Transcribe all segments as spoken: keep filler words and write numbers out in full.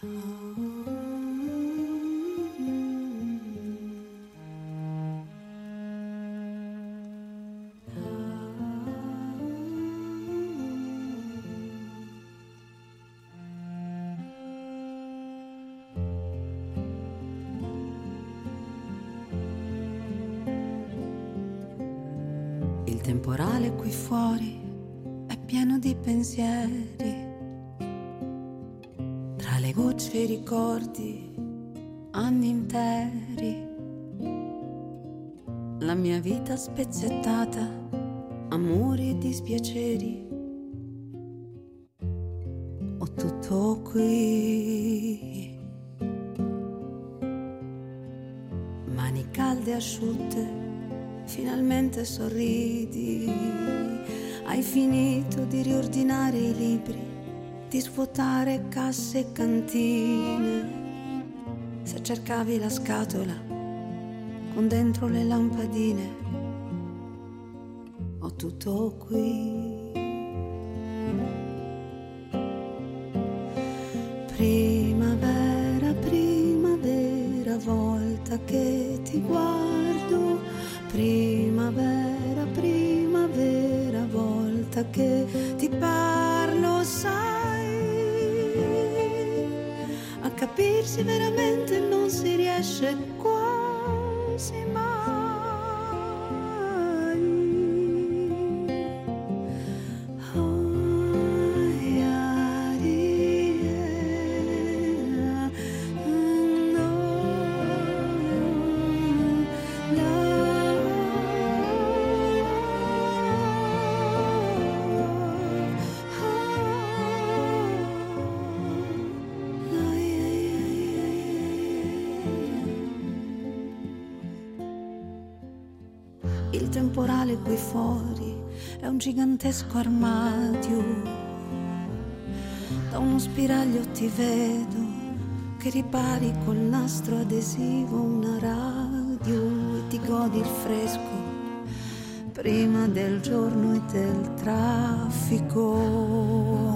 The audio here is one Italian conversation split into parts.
Il temporale qui fuori è pieno di pensieri, tra le gocce i ricordi, anni interi, la mia vita spezzettata, amori e dispiaceri, ho tutto qui, mani calde e asciutte. Finalmente sorridi, hai finito di riordinare i libri, di svuotare casse e cantine. Se cercavi la scatola con dentro le lampadine, ho tutto qui. Primavera, primavera, volta che ti guardo. Primavera, primavera, volta che ti parlo, sai, a capirsi veramente non si riesce quasi mai. Il temporale qui fuori è un gigantesco armadio, da uno spiraglio ti vedo che ripari col nastro adesivo una radio e ti godi il fresco prima del giorno e del traffico.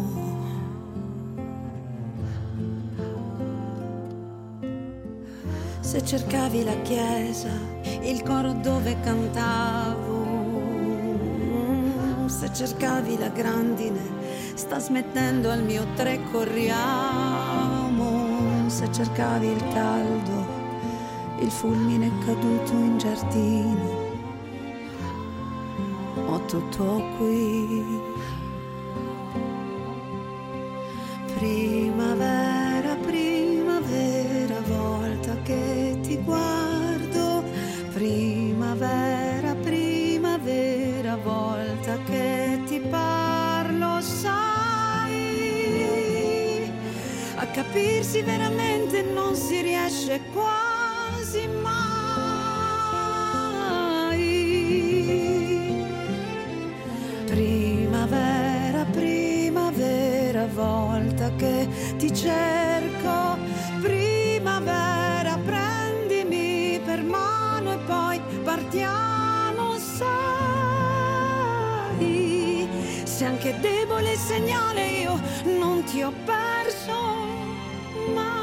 Se cercavi la chiesa, il coro dove cantavo, se cercavi la grandine, sta smettendo al mio tre corriamo, se cercavi il caldo, il fulmine è caduto in giardino, ho tutto qui. Primavera, primavera, volta che ti guardo, primavera, primavera, volta che ti parlo, sai, a capirsi veramente non si riesce quasi mai. Primavera, primavera, volta che ti cerco, primavera, prendimi per mano e poi partiamo, sai, se anche debole segnale io non ti ho perso mai.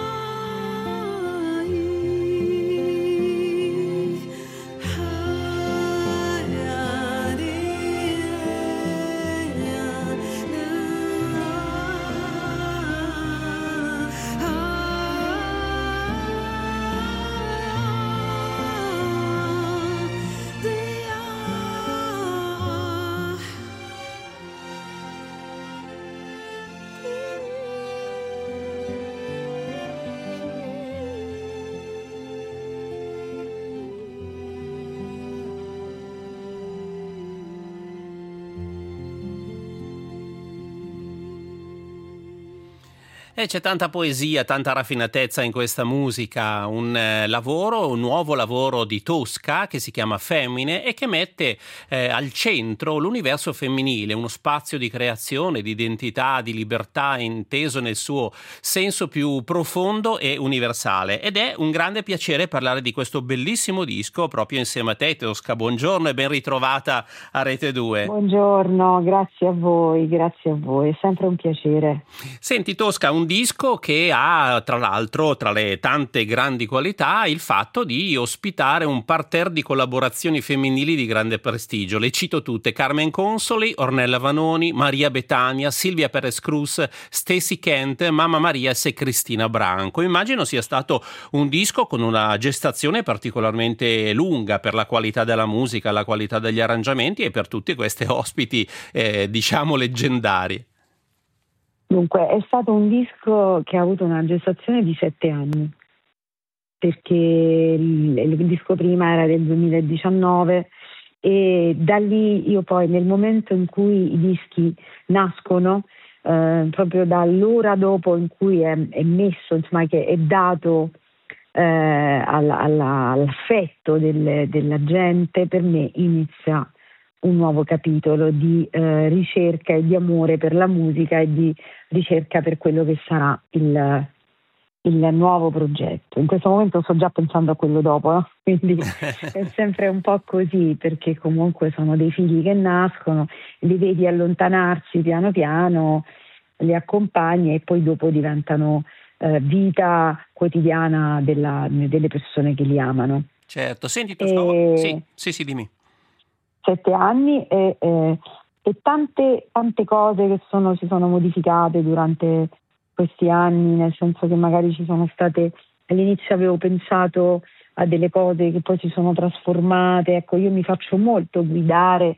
E c'è tanta poesia, tanta raffinatezza in questa musica, un eh, lavoro, un nuovo lavoro di Tosca che si chiama Femmine e che mette eh, al centro l'universo femminile, uno spazio di creazione, di identità, di libertà inteso nel suo senso più profondo e universale. Ed è un grande piacere parlare di questo bellissimo disco proprio insieme a te, Tosca. Buongiorno e ben ritrovata a Rete due. Buongiorno, grazie a voi, grazie a voi, è sempre un piacere. Senti Tosca, un un disco che ha, tra l'altro, tra le tante grandi qualità, il fatto di ospitare un parterre di collaborazioni femminili di grande prestigio. Le cito tutte: Carmen Consoli, Ornella Vanoni, Maria Betania, Silvia Perez Cruz, Stacey Kent, Mamma Marias e Cristina Branco. Immagino sia stato un disco con una gestazione particolarmente lunga per la qualità della musica, la qualità degli arrangiamenti e per tutti questi ospiti, eh, diciamo, leggendari. Dunque, è stato un disco che ha avuto una gestazione di sette anni, perché il, il disco prima era del duemiladiciannove e da lì io poi, nel momento in cui i dischi nascono, eh, proprio dall'ora dopo in cui è, è messo, insomma, che è dato eh, alla, alla, all'affetto del, della gente, per me inizia un nuovo capitolo di eh, ricerca e di amore per la musica e di ricerca per quello che sarà il, il nuovo progetto. In questo momento sto già pensando a quello dopo, no? Quindi è sempre un po' così, perché comunque sono dei figli che nascono, li vedi allontanarsi piano piano, li accompagni e poi dopo diventano eh, vita quotidiana della, delle persone che li amano. Certo, senti tu, e... sì, sì, sì, dimmi. Sette anni e, e, e tante, tante cose che sono, si sono modificate durante questi anni, nel senso che magari ci sono state, all'inizio avevo pensato a delle cose che poi si sono trasformate. Ecco, io mi faccio molto guidare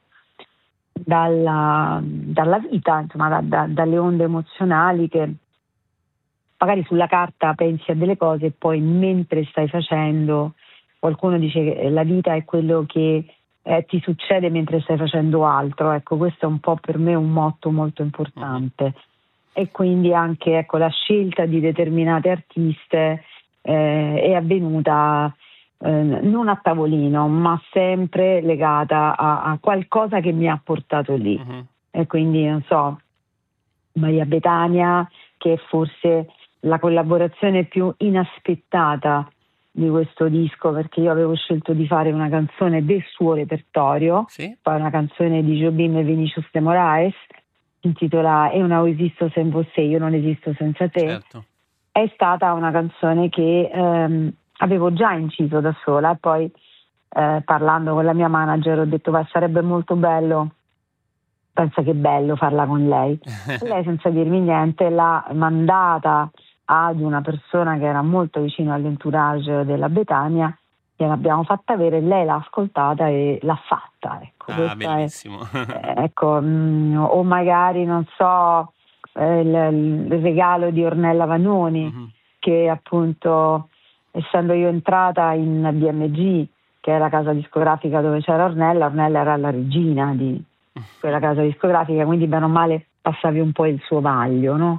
dalla, dalla vita, insomma, da, da, dalle onde emozionali, che magari sulla carta pensi a delle cose e poi mentre stai facendo, qualcuno dice che la vita è quello che Eh, ti succede mentre stai facendo altro. Ecco, questo è un po' per me un motto molto importante. E quindi anche, ecco, la scelta di determinate artiste eh, è avvenuta eh, non a tavolino, ma sempre legata a, a qualcosa che mi ha portato lì. Uh-huh. E quindi, non so, Maria Betania, che è forse la collaborazione più inaspettata di questo disco, perché io avevo scelto di fare una canzone del suo repertorio, sì. Poi una canzone di Jobim e Vinicius de Moraes, si intitola Eu não esisto sem você, io non esisto senza te. Certo. È stata una canzone che ehm, avevo già inciso da sola e poi eh, parlando con la mia manager ho detto beh, sarebbe molto bello, pensa che bello farla con lei. Lei, senza dirmi niente, l'ha mandata ad una persona che era molto vicino all'entourage della Betania, gliel'abbiamo fatta avere, lei l'ha ascoltata e l'ha fatta. Ecco, ah, bellissimo. È, ecco, mh, o magari, non so, eh, il, il regalo di Ornella Vanoni, mm-hmm. che appunto, essendo io entrata in B M G, che è la casa discografica dove c'era Ornella, Ornella era la regina di quella casa discografica, quindi bene o male passavi un po' il suo vaglio, no?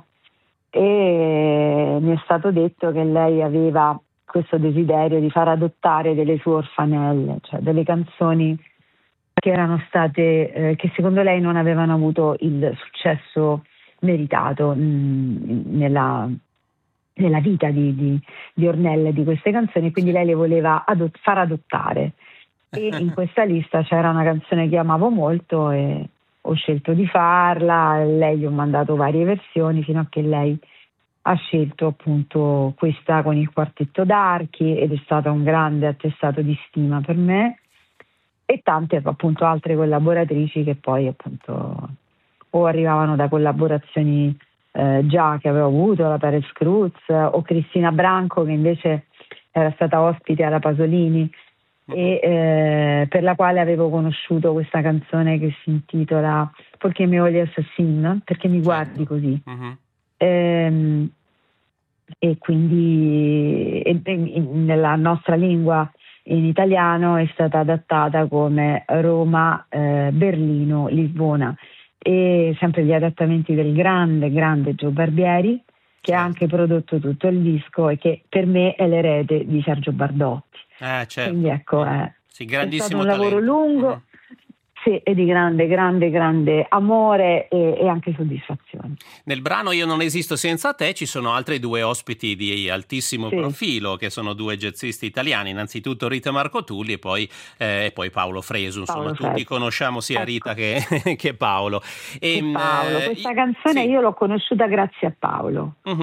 E mi è stato detto che lei aveva questo desiderio di far adottare delle sue orfanelle, cioè delle canzoni che erano state, eh, che secondo lei non avevano avuto il successo meritato mh, nella, nella vita di, di, di Ornella, di queste canzoni, quindi lei le voleva adott- far adottare. E in questa lista c'era una canzone che amavo molto e ho scelto di farla, lei gli ho mandato varie versioni fino a che lei ha scelto appunto questa con il quartetto d'archi ed è stata un grande attestato di stima per me, e tante appunto altre collaboratrici che poi appunto o arrivavano da collaborazioni eh, già che avevo avuto, la Perez Cruz o Cristina Branco, che invece era stata ospite alla Pasolini e eh, per la quale avevo conosciuto questa canzone che si intitola Perché mi voglio assassin, perché mi guardi così. Uh-huh. Ehm, e quindi e, e, nella nostra lingua in italiano è stata adattata come Roma, eh, Berlino, Lisbona, e sempre gli adattamenti del grande grande Gio Barbieri, che ha anche prodotto tutto il disco e che per me è l'erede di Sergio Bardotti. Eh, certo. Quindi ecco, è, sì, è stato un talento. lavoro lungo, mm. sì, e di grande, grande, grande amore e, e anche soddisfazione. Nel brano Io non esisto senza te ci sono altri due ospiti di altissimo sì. profilo, che sono due jazzisti italiani, innanzitutto Rita Marcotulli e poi, eh, e poi Paolo Fresu. Insomma, Paolo tutti Fresu. conosciamo sia ecco. Rita che, che Paolo. E, Paolo. Questa eh, canzone sì. io l'ho conosciuta grazie a Paolo. Uh-huh.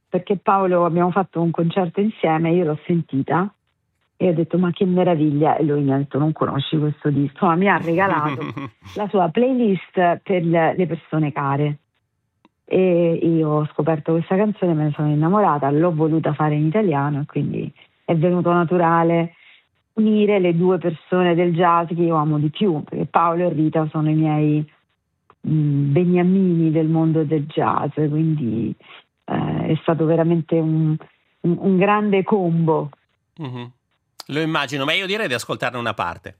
perché Paolo, abbiamo fatto un concerto insieme, io l'ho sentita e ho detto ma che meraviglia, e lui mi ha detto non conosci questo disco, ma mi ha regalato la sua playlist per le persone care. E io ho scoperto questa canzone, me ne sono innamorata, l'ho voluta fare in italiano e quindi è venuto naturale unire le due persone del jazz che io amo di più, perché Paolo e Rita sono i miei mh, beniamini del mondo del jazz, quindi eh, è stato veramente un, un, un grande combo. Mm-hmm. Lo immagino, ma io direi di ascoltarne una parte.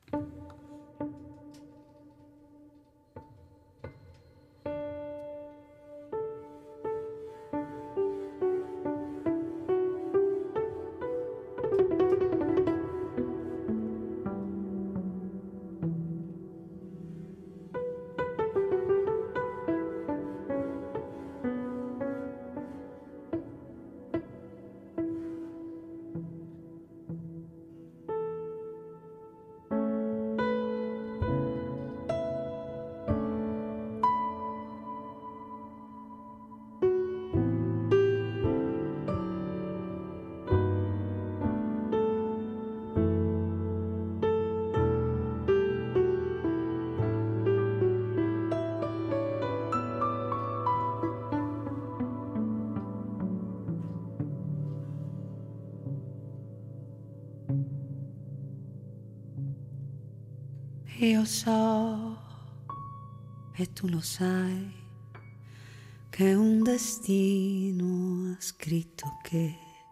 Io so, e tu lo sai, che un destino ha scritto che,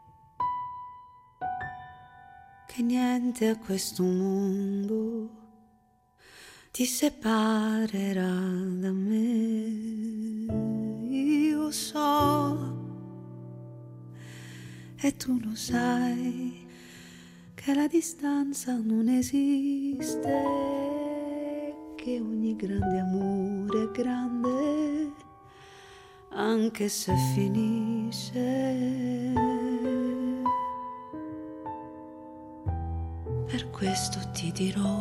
che niente a questo mondo ti separerà da me. Io so, e tu lo sai, che la distanza non esiste, che ogni grande amore è grande, anche se finisce. Per questo ti dirò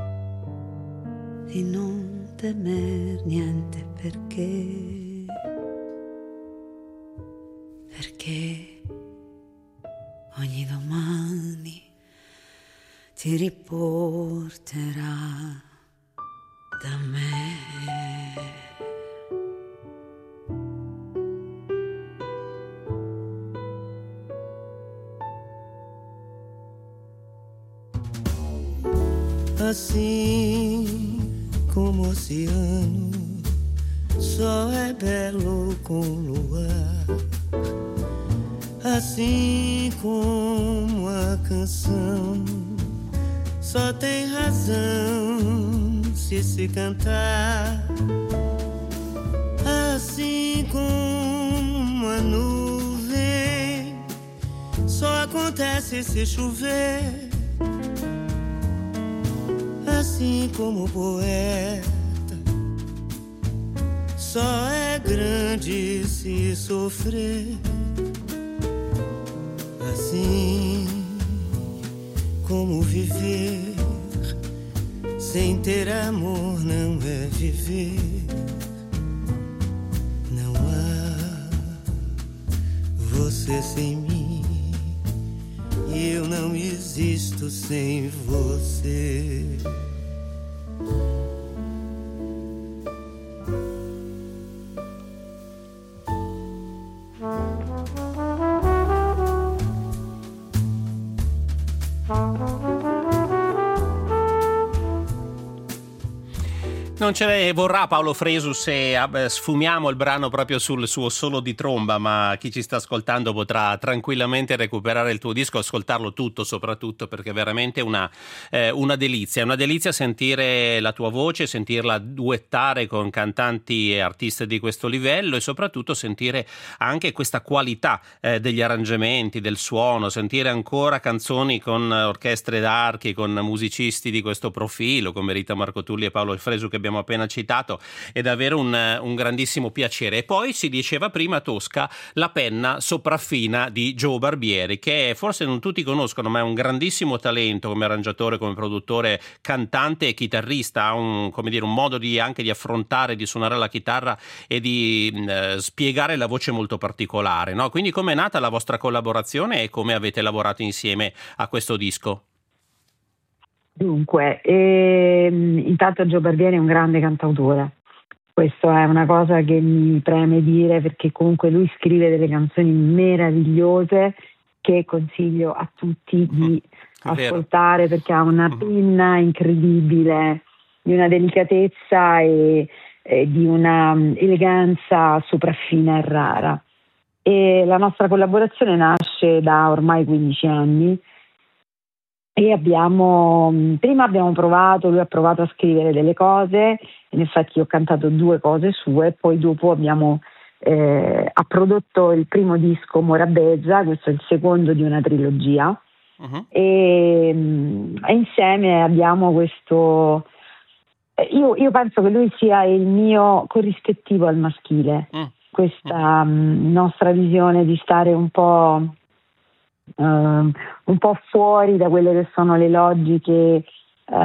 di non temer niente, perché, perché ogni domani ti riporterà da me. Assim como o oceano só é belo com luar, assim como a canção só tem razão se se cantar, assim como a nuvem só acontece se chover, assim como o poeta só é grande se sofrer, assim como viver sem ter amor não é viver. Não há você sem mim, e eu não existo sem você. Non ce ne vorrà Paolo Fresu se sfumiamo il brano proprio sul suo solo di tromba, ma chi ci sta ascoltando potrà tranquillamente recuperare il tuo disco, ascoltarlo tutto soprattutto, perché è veramente una, eh, una delizia. È una delizia sentire la tua voce, sentirla duettare con cantanti e artisti di questo livello, e soprattutto sentire anche questa qualità eh, degli arrangiamenti, del suono, sentire ancora canzoni con orchestre d'archi, con musicisti di questo profilo come Rita Marcotulli e Paolo Fresu che abbiamo abbiamo appena citato, è davvero un, un grandissimo piacere. E poi si diceva prima, Tosca, la penna sopraffina di Joe Barbieri, che forse non tutti conoscono, ma è un grandissimo talento come arrangiatore, come produttore, cantante e chitarrista. Ha un, come dire, un modo di, anche di affrontare, di suonare la chitarra e di eh, spiegare la voce molto particolare, no? Quindi com'è nata la vostra collaborazione e come avete lavorato insieme a questo disco? Dunque, ehm, intanto Joe Barbieri è un grande cantautore. Questa è una cosa che mi preme dire, perché comunque lui scrive delle canzoni meravigliose che consiglio a tutti di mm, ascoltare, perché ha una penna incredibile, di una delicatezza e, e di una eleganza sopraffina e rara. E la nostra collaborazione nasce da ormai quindici anni e abbiamo prima abbiamo provato, lui ha provato a scrivere delle cose, in effetti ho cantato due cose sue, poi dopo abbiamo eh, ha prodotto il primo disco Morabeza, questo è il secondo di una trilogia, uh-huh. e, e insieme abbiamo questo, io, io penso che lui sia il mio corrispettivo al maschile, uh-huh. questa um, nostra visione di stare un po' Uh, un po' fuori da quelle che sono le logiche uh,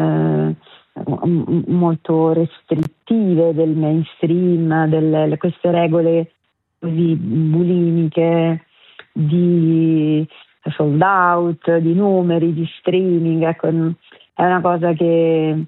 m- molto restrittive del mainstream, delle, queste regole così bulimiche di sold out, di numeri, di streaming. Ecco, è una cosa che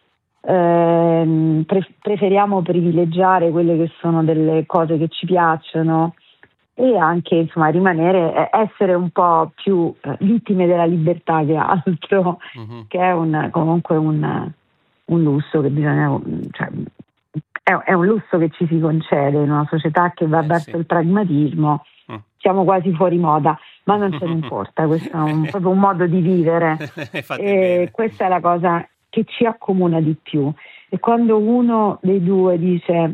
eh, pre- preferiamo privilegiare quelle che sono delle cose che ci piacciono e anche, insomma, rimanere, essere un po' più eh, vittime della libertà che altro, uh-huh. che è un, comunque un, un lusso che bisogna, cioè, è, è un lusso che ci si concede in una società che va eh, verso sì. il pragmatismo. Uh. Siamo quasi fuori moda, ma non ce ne importa, questo è un, proprio un modo di vivere e questa è la cosa che ci accomuna di più. E quando uno dei due dice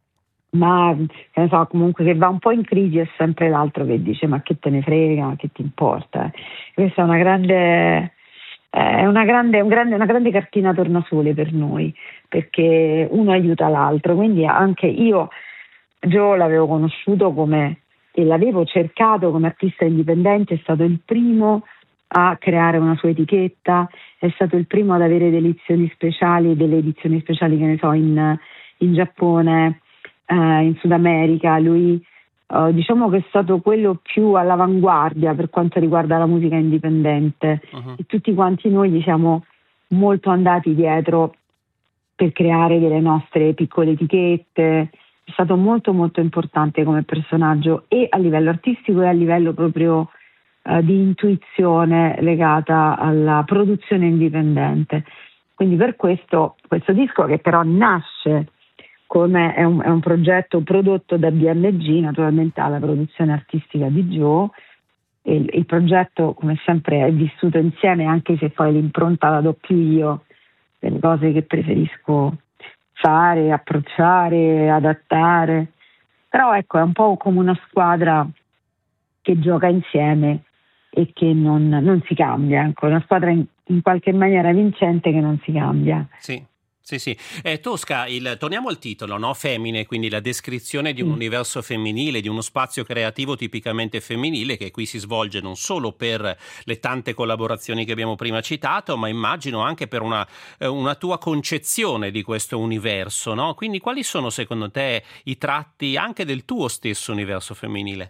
ma che ne so, comunque che va un po' in crisi, è sempre l'altro che dice ma che te ne frega, che ti importa. Questa è una grande è una grande, un grande una grande cartina tornasole per noi, perché uno aiuta l'altro. Quindi anche io Joe l'avevo conosciuto come e l'avevo cercato come artista indipendente, è stato il primo a creare una sua etichetta, è stato il primo ad avere delle edizioni speciali, delle edizioni speciali che ne so in, in Giappone, Uh, in Sud America. Lui uh, diciamo che è stato quello più all'avanguardia per quanto riguarda la musica indipendente, uh-huh. e tutti quanti noi gli siamo molto andati dietro per creare delle nostre piccole etichette. È stato molto molto importante come personaggio e a livello artistico e a livello proprio uh, di intuizione legata alla produzione indipendente. Quindi per questo questo disco, che però nasce come è un, è un progetto prodotto da B M G, naturalmente alla produzione artistica di Joe, e il, il progetto come sempre è vissuto insieme, anche se poi l'impronta la do più io, delle cose che preferisco fare, approcciare, adattare, però ecco è un po' come una squadra che gioca insieme e che non, non si cambia, ecco, una squadra in, in qualche maniera vincente che non si cambia. Sì. Sì, sì. Eh, Tosca, il, torniamo al titolo, no? Femmine, quindi la descrizione di un mm. universo femminile, di uno spazio creativo tipicamente femminile che qui si svolge non solo per le tante collaborazioni che abbiamo prima citato, ma immagino anche per una, eh, una tua concezione di questo universo, no? Quindi quali sono secondo te i tratti anche del tuo stesso universo femminile?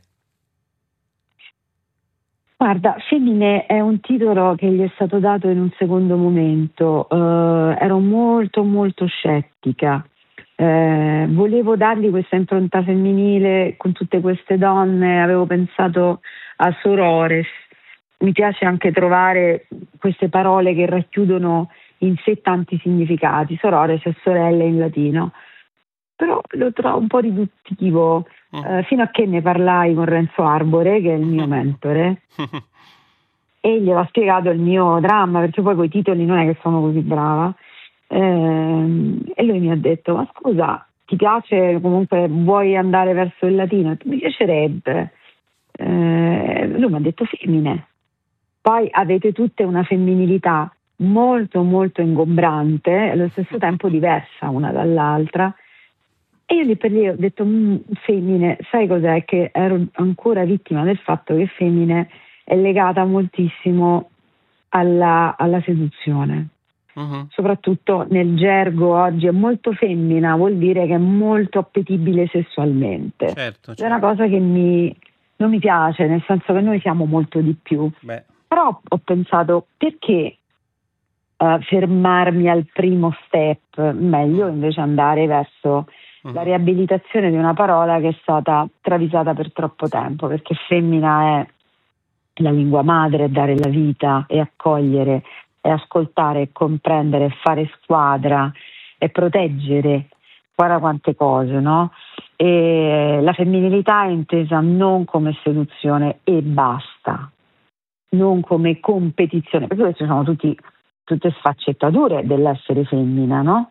Guarda, Femmine è un titolo che gli è stato dato in un secondo momento, uh, ero molto molto scettica, uh, volevo dargli questa impronta femminile con tutte queste donne, avevo pensato a sorores, mi piace anche trovare queste parole che racchiudono in sé tanti significati, sorores è sorelle in latino, però lo trovo un po' riduttivo. Uh, fino a che ne parlai con Renzo Arbore, che è il mio mentore, e gli ho spiegato il mio dramma, perché poi coi titoli non è che sono così brava, eh, e lui mi ha detto ma scusa, ti piace, comunque vuoi andare verso il latino? Mi piacerebbe. Eh, lui mi ha detto femmine, poi avete tutte una femminilità molto molto ingombrante e allo stesso tempo diversa una dall'altra. E io lì per lì ho detto, Femmine, sai cos'è? Che ero ancora vittima del fatto che Femmine è legata moltissimo alla, alla seduzione. Uh-huh. Soprattutto nel gergo oggi è molto femmina, vuol dire che è molto appetibile sessualmente. Certo, certo. È una cosa che mi, non mi piace, nel senso che noi siamo molto di più. Beh. Però ho pensato, perché uh, fermarmi al primo step? Meglio invece andare verso uh-huh. la riabilitazione di una parola che è stata travisata per troppo tempo, perché femmina è la lingua madre, è dare la vita e accogliere e ascoltare e comprendere, fare squadra e proteggere, guarda quante cose, no? E la femminilità è intesa non come seduzione e basta, non come competizione, perché queste sono tutti, tutte sfaccettature dell'essere femmina, no?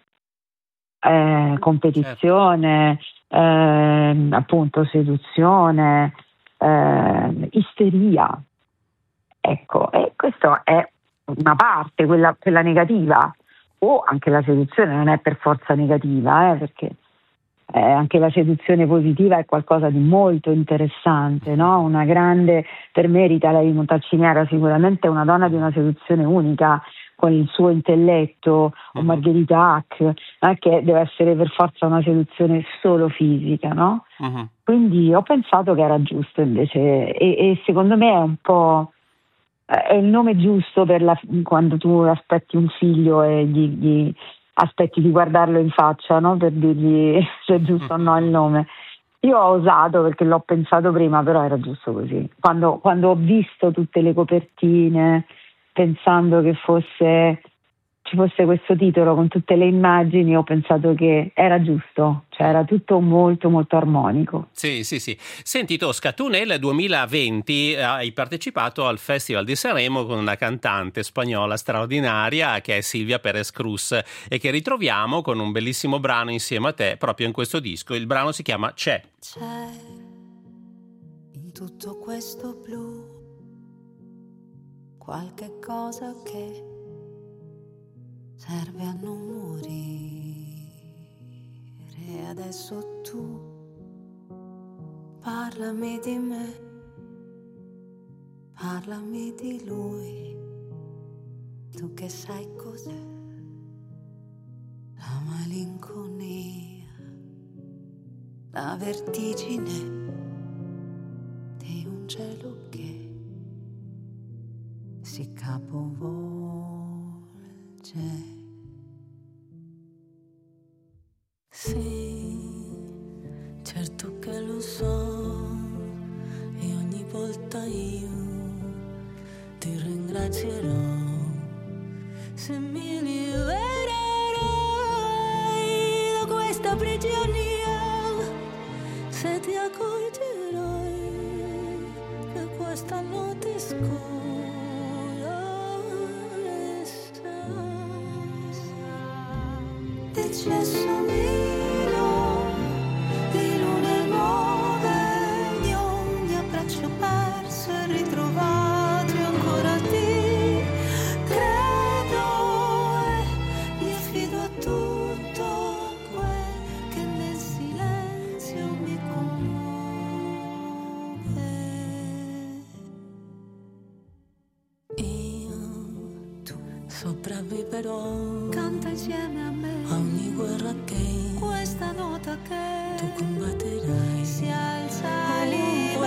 Eh, competizione, certo. eh, appunto seduzione, eh, isteria. Ecco, e questo è una parte, quella, quella negativa, o anche la seduzione non è per forza negativa, eh, perché eh, anche la seduzione positiva è qualcosa di molto interessante, no? Una grande, per me Rita Levi Montalcini era sicuramente una donna di una seduzione unica con il suo intelletto, o uh-huh. Margherita Hack, non è che deve essere per forza una seduzione solo fisica, no? Uh-huh. Quindi ho pensato che era giusto invece, e, e secondo me è un po'... è il nome giusto per la, quando tu aspetti un figlio e gli, gli aspetti di guardarlo in faccia, no? Per dirgli se è giusto o no il nome. Io ho osato perché l'ho pensato prima, però era giusto così. Quando, quando ho visto tutte le copertine, pensando che fosse ci fosse questo titolo con tutte le immagini, ho pensato che era giusto, cioè era tutto molto molto armonico. Sì, sì, sì. Senti Tosca, tu nel duemilaventi hai partecipato al Festival di Sanremo con una cantante spagnola straordinaria che è Silvia Pérez Cruz e che ritroviamo con un bellissimo brano insieme a te proprio in questo disco. Il brano si chiama C'è. C'è in tutto questo blu qualche cosa che serve a non morire. Adesso tu parlami di me, parlami di lui. Tu che sai cos'è la malinconia, la vertigine di un cielo che si capovolge. Sì, certo che lo so, e ogni volta io ti ringrazierò se mi libererai da questa prigionia, se ti accorgerai che questa notte scola e sa decesso mio. Sopravviverò, canta insieme a me, a ogni guerra che questa nota che tu combatterai si alza libera.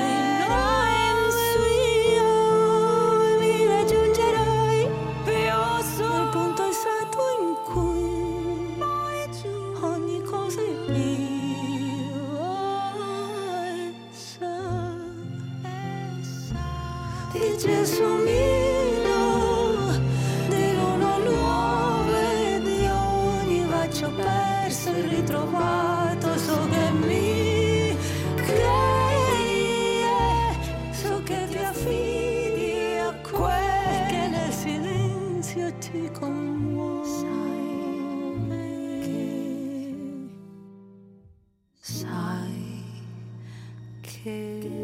Io mi raggiungerai più su. Il punto esatto in cui poi giù ogni cosa è mia e sa, e sa di Gesù mio. Ho perso e ritrovato, so che mi credi, so che ti affidi a quel che nel silenzio ti commuove. Sai che, sai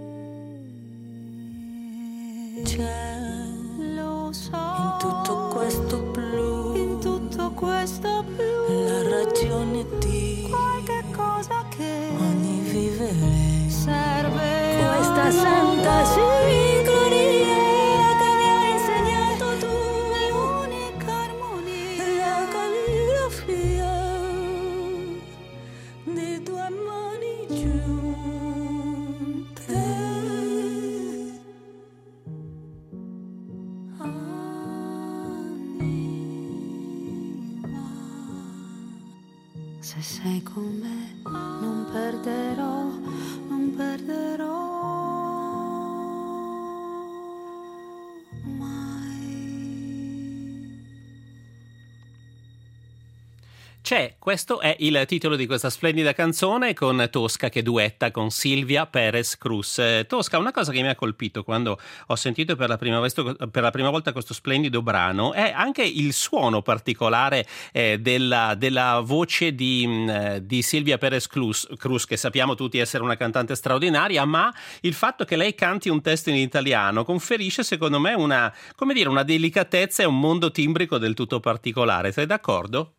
che c'è, lo so, in tutto questo santa sincronia che mi hai insegnato tu, è unica armonia, la calligrafia di tue mani giunte. Se sei con me non perderò, non perderò mai. C'è, questo è il titolo di questa splendida canzone con Tosca che duetta con Silvia Pérez Cruz. Eh, Tosca, una cosa che mi ha colpito quando ho sentito per la prima, vesto, per la prima volta questo splendido brano è anche il suono particolare eh, della, della voce di, mh, di Silvia Pérez Cruz, Cruz, che sappiamo tutti essere una cantante straordinaria, ma il fatto che lei canti un testo in italiano conferisce secondo me una, come dire, una delicatezza e un mondo timbrico del tutto particolare. Sei d'accordo?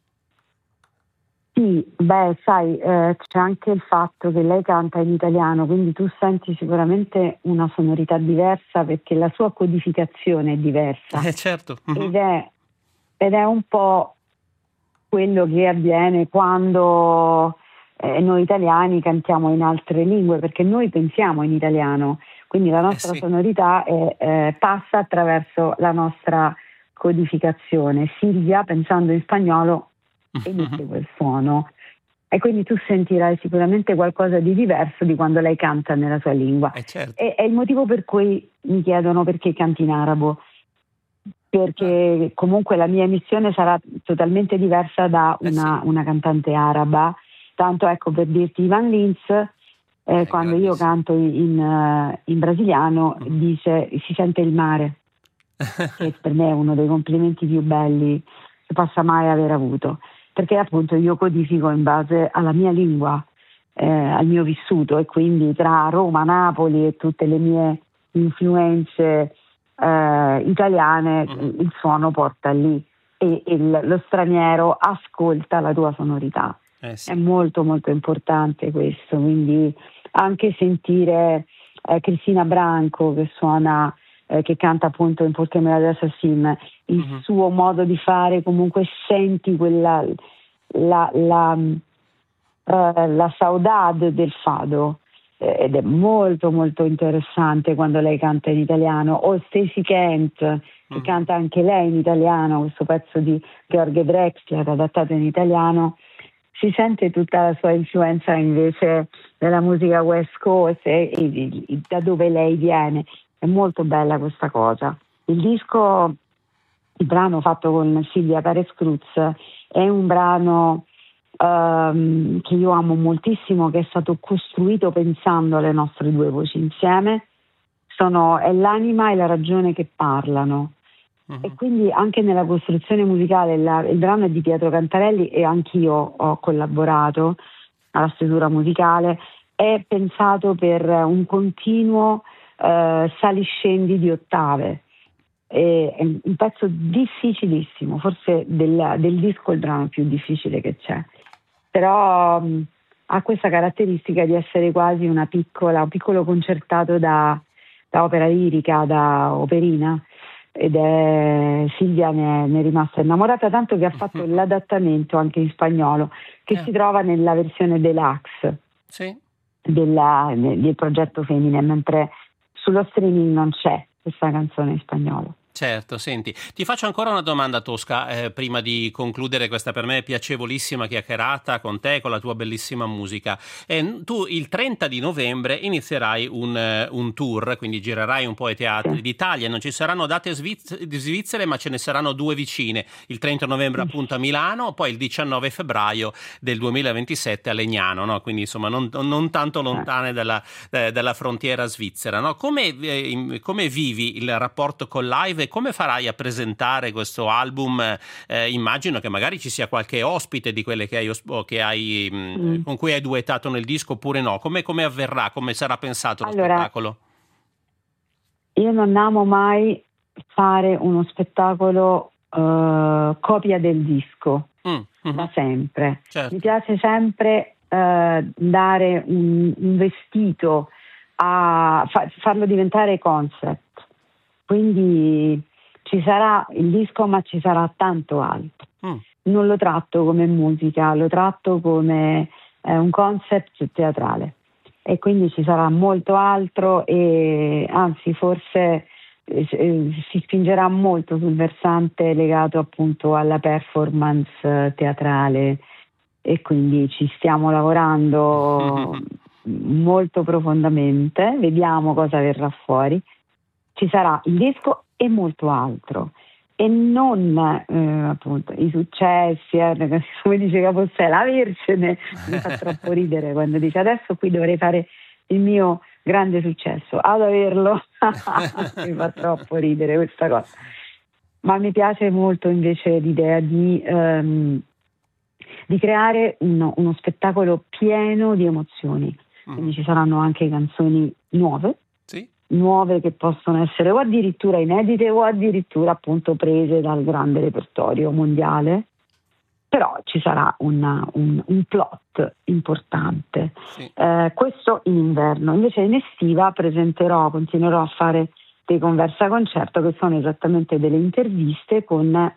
Sì, beh, sai, eh, c'è anche il fatto che lei canta in italiano, quindi tu senti sicuramente una sonorità diversa perché la sua codificazione è diversa. Eh, certo. Mm-hmm. Ed è, ed è un po' quello che avviene quando eh, noi italiani cantiamo in altre lingue, perché noi pensiamo in italiano, quindi la nostra eh sì. sonorità è, eh, passa attraverso la nostra codificazione. Silvia, pensando in spagnolo, emette quel suono e quindi tu sentirai sicuramente qualcosa di diverso di quando lei canta nella sua lingua. Eh certo. E, è il motivo per cui mi chiedono perché canti in arabo, perché comunque la mia emissione sarà totalmente diversa da una, eh sì. una cantante araba, tanto ecco, per dirti, Ivan Lins eh, eh, quando io canto in, in, in brasiliano mm. dice si sente il mare, che per me è uno dei complimenti più belli che possa mai aver avuto, perché appunto io codifico in base alla mia lingua, eh, al mio vissuto, e quindi tra Roma, Napoli e tutte le mie influenze eh, italiane mm. il suono porta lì e, e lo straniero ascolta la tua sonorità. Eh sì. È molto molto importante questo, quindi anche sentire eh, Cristina Branco che suona Eh, che canta appunto in Porque me la Assassin, il uh-huh. suo modo di fare, comunque senti quella la, la, uh, la saudade del fado eh, ed è molto molto interessante quando lei canta in italiano, o Stacey Kent che uh-huh. canta anche lei in italiano, questo pezzo di George Drexler adattato in italiano, si sente tutta la sua influenza invece della musica West Coast e, e, e da dove lei viene. È molto bella questa cosa. Il disco, il brano fatto con Silvia Pérez Cruz, è un brano um, che io amo moltissimo, che è stato costruito pensando alle nostre due voci insieme. Sono, è l'anima e la ragione che parlano. Uh-huh. E quindi anche nella costruzione musicale, la, il brano è di Pietro Cantarelli e anch'io ho collaborato alla stesura musicale. È pensato per un continuo Uh, saliscendi di ottave, e, è un pezzo difficilissimo, forse del, del disco il brano più difficile che c'è, però um, ha questa caratteristica di essere quasi una piccola, un piccolo concertato da, da opera lirica, da operina, ed è Silvia ne, ne è rimasta innamorata tanto che ha fatto l'adattamento anche in spagnolo che eh. si trova nella versione deluxe sì. della, del progetto Femine, mentre sullo streaming non c'è questa canzone in spagnolo. Certo, senti, ti faccio ancora una domanda, Tosca, eh, prima di concludere questa per me piacevolissima chiacchierata con te, con la tua bellissima musica. Eh, tu il trenta di novembre inizierai un, uh, un tour, quindi girerai un po' i teatri sì. d'Italia, non ci saranno date sviz- svizzere, ma ce ne saranno due vicine, il trenta novembre sì. appunto a Milano, poi il diciannove febbraio del duemilaventisette a Legnano, no? Quindi insomma non, non tanto lontane dalla, eh, dalla frontiera svizzera. No? Come, eh, come vivi il rapporto con live? Come farai a presentare questo album? Eh, immagino che magari ci sia qualche ospite di quelle che hai, che hai mm. con cui hai duettato nel disco, oppure no? Come, come avverrà? Come sarà pensato lo allora, spettacolo? Io non amo mai fare uno spettacolo uh, copia del disco, mm. mm-hmm. da sempre. Certo. Mi piace sempre uh, dare un, un vestito a fa- farlo diventare concept. Quindi ci sarà il disco, ma ci sarà tanto altro. Mm. Non lo tratto come musica, lo tratto come eh, un concept teatrale, e quindi ci sarà molto altro, e anzi forse eh, si spingerà molto sul versante legato appunto alla performance eh, teatrale, e quindi ci stiamo lavorando molto profondamente, vediamo cosa verrà fuori. Ci sarà il disco e molto altro, e non eh, appunto i successi, eh, come dice Capossela, avercene. Mi fa troppo ridere quando dice adesso qui dovrei fare il mio grande successo, ad averlo. Mi fa troppo ridere questa cosa, ma mi piace molto invece l'idea di, um, di creare uno, uno spettacolo pieno di emozioni. Quindi ci saranno anche canzoni nuove, sì. nuove che possono essere o addirittura inedite o addirittura appunto prese dal grande repertorio mondiale, però ci sarà una, un, un plot importante. Sì. Eh, questo in inverno. Invece in estiva presenterò, continuerò a fare dei conversa concerto, che sono esattamente delle interviste con eh,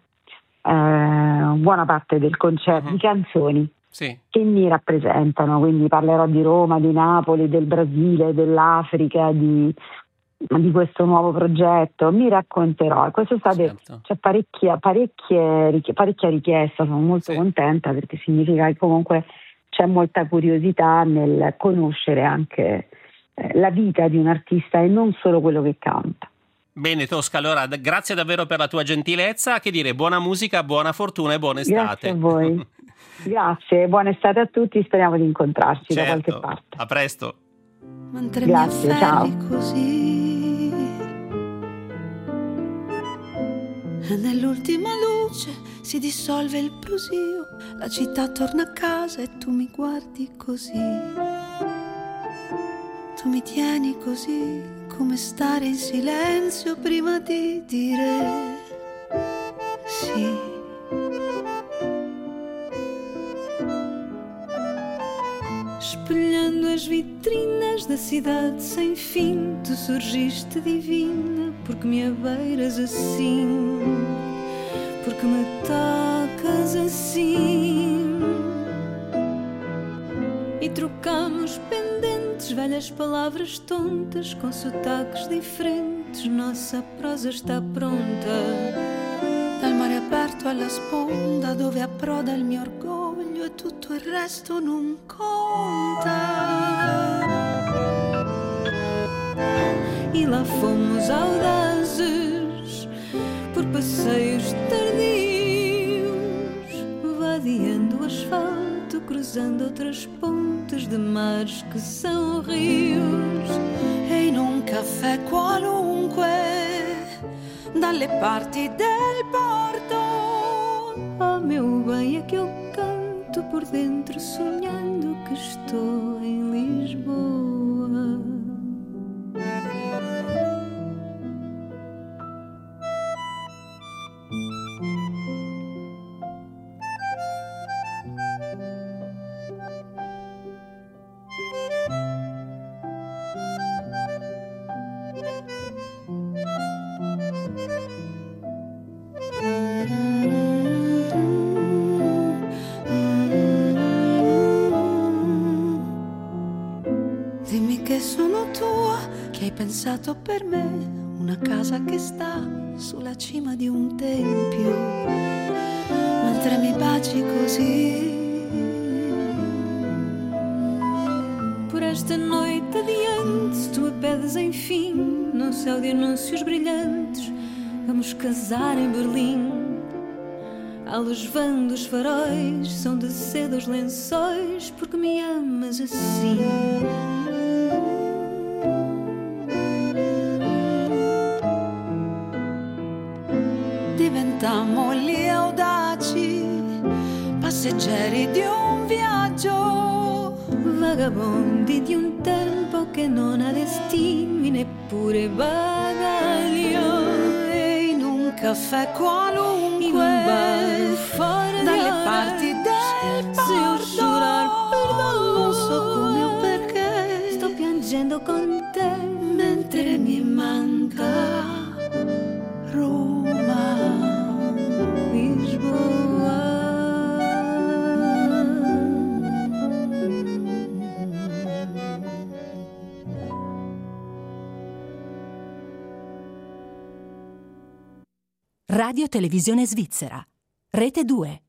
buona parte del concerto, uh-huh. di canzoni. Sì. Che mi rappresentano, quindi parlerò di Roma, di Napoli, del Brasile, dell'Africa, di, di questo nuovo progetto, mi racconterò. E questo state, certo. c'è parecchia, parecchie, parecchia richiesta, sono molto sì. contenta, perché significa che comunque c'è molta curiosità nel conoscere anche eh, la vita di un artista e non solo quello che canta. Bene Tosca, allora d- grazie davvero per la tua gentilezza, che dire, buona musica, buona fortuna e buona estate. Grazie a voi. Grazie, buona estate a tutti, speriamo di incontrarci certo, da qualche parte. A presto. Mentre Grazie, mi ciao. Così, e nell'ultima luce si dissolve il brusio, la città torna a casa e tu mi guardi così. Tu mi tieni così, come stare in silenzio prima di dire sì. Espelhando as vitrinas da cidade sem fim, tu surgiste divina, porque me abeiras assim, porque me tocas assim. E trocamos pendentes, velhas palavras tontas, com sotaques diferentes, nossa prosa está pronta. Dal mare aperto alla sponda dove approda il mio orgoglio e tutto il resto non conta. E lá fomos audazes por passeios tardios, vadeando o asfalto, cruzando outras pontes de mares que são rios. E in un caffè qualunque dalle parti del porto, oh meu bem, é que eu canto por dentro, sonhando que estou em Lisboa. Dimmi che sono tua, che hai pensato per me, una casa che sta sulla cima di un tempio, mentre mi baci così. Por esta noite adiante, tu me pedes enfim, num céu de anúncios brilhantes, vamos casar em Berlim. À luz vão dos faróis, são de seda os lençóis, porque me amas assim. Diventammo gli audaci, passeggeri di un viaggio, vagabondi di un tempo che non ha destini neppure bagaglio. E in un caffè qualunque, in un bar fuori dalle ora, parti del porto, se io giurar perdono, non so come o perché, sto piangendo con te. Radio Televisione Svizzera, Rete due.